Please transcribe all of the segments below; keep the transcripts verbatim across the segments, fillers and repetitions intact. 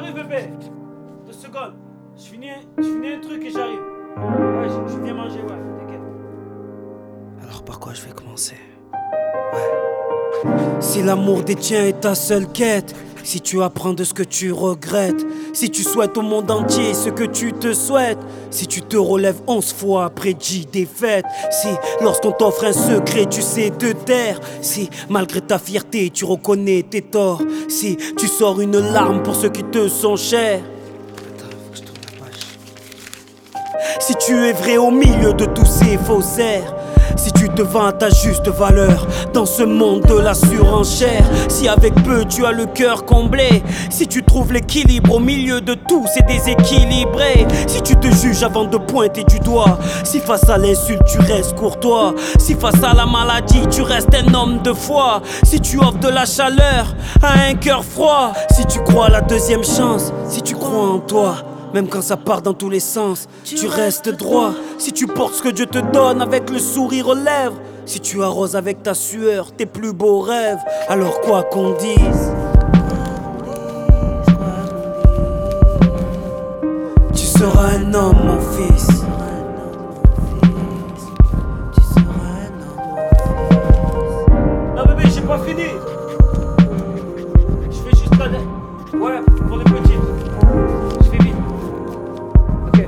J'arrive bébé. Deux secondes. Je finis, je finis un truc et j'arrive. Ouais, je, je viens manger, ouais, t'inquiète. Alors par quoi je vais commencer? Ouais. Si l'amour des tiens est ta seule quête, si tu apprends de ce que tu regrettes, si tu souhaites au monde entier ce que tu te souhaites, si tu te relèves onze fois après dix défaites, si lorsqu'on t'offre un secret tu sais te taire, si malgré ta fierté tu reconnais tes torts, si tu sors une larme pour ceux qui te sont chers. Attends, faut que je tourne la page. Si tu es vrai au milieu de tous ces faussaires, si tu te vends à ta juste valeur dans ce monde de la surenchère, si avec peu tu as le cœur comblé, si tu trouves l'équilibre au milieu de tout c'est déséquilibré, si tu te juges avant de pointer du doigt, si face à l'insulte tu restes courtois, si face à la maladie tu restes un homme de foi, si tu offres de la chaleur à un cœur froid, si tu crois à la deuxième chance, si tu crois en toi, même quand ça part dans tous les sens, tu restes droit. Si tu portes ce que Dieu te donne avec le sourire aux lèvres, si tu arroses avec ta sueur tes plus beaux rêves, alors quoi qu'on dise, tu seras un homme mon fils. Non bébé, j'ai pas fini. Je fais juste la... Ouais, pour les petits. Je fais vite. Ok.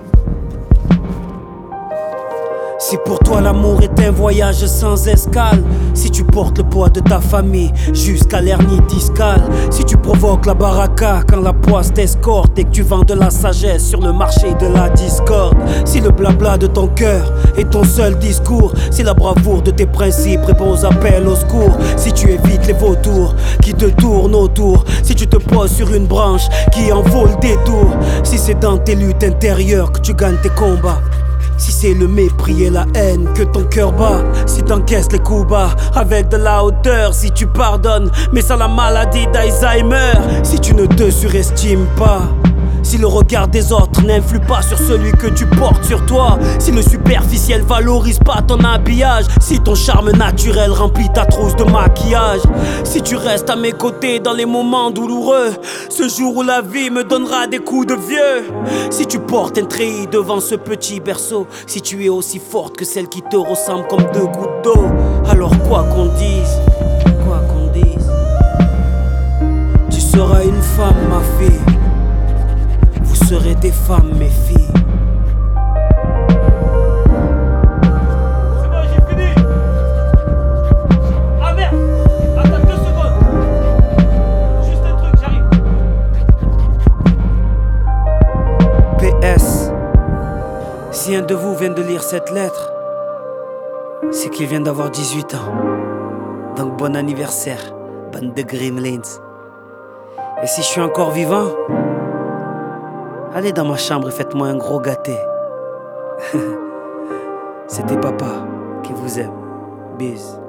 Si pour toi l'amour est un voyage sans escale, si tu portes le poids de ta famille jusqu'à l'hernie discale, si tu provoques la baraka quand la poisse t'escorte et que tu vends de la sagesse sur le marché de la discorde, si le blabla de ton cœur est ton seul discours, si la bravoure de tes principes répond aux appels au secours, si tu évites les vautours qui te tournent autour, si tu te poses sur une branche qui en vaut le détour, si c'est dans tes luttes intérieures que tu gagnes tes combats, si c'est le mépris et la haine que ton cœur bat, si t'encaisses les coups bas avec de la hauteur, si tu pardonnes mais sans la maladie d'Alzheimer, si tu ne te surestimes pas, si le regard des autres n'influe pas sur celui que tu portes sur toi, si le superficiel valorise pas ton habillage, si ton charme naturel remplit ta trousse de maquillage, si tu restes à mes côtés dans les moments douloureux, ce jour où la vie me donnera des coups de vieux, si tu portes un treillis devant ce petit berceau, si tu es aussi forte que celle qui te ressemble comme deux gouttes d'eau, alors quoi qu'on dise, quoi qu'on dise, tu seras une femme ma fille. Vous serez des femmes, mes filles. C'est bon, j'ai fini. Ah merde. Attends deux secondes. Juste un truc, j'arrive. P S. Si un de vous vient de lire cette lettre, c'est qu'il vient d'avoir dix-huit ans. Donc bon anniversaire, bande de gremlins. Et si je suis encore vivant, allez dans ma chambre et faites-moi un gros gâté. C'était papa qui vous aime. Bis.